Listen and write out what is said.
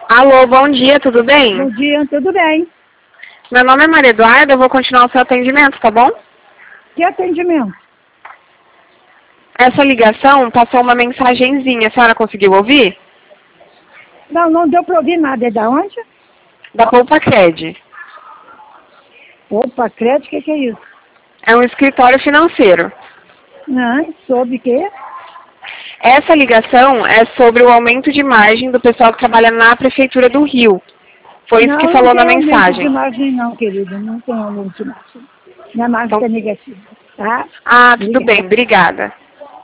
Alô, bom dia, tudo bem? Bom dia, tudo bem? Meu nome é Maria Eduarda, eu vou continuar o seu atendimento, tá bom? Que atendimento? Essa ligação passou uma mensagenzinha, a senhora conseguiu ouvir? Não deu para ouvir nada. É da onde? Da Poupa Cred. Opa, crédito, o que é isso? É um escritório financeiro. Soube que? Essa ligação é sobre o aumento de margem do pessoal que trabalha na Prefeitura do Rio. Foi isso que Não falou na tem aumento de mensagem. margem não, querido. Não tem aumento de margem. Minha margem Então, está negativa, tá? tudo Obrigada. bem, obrigada.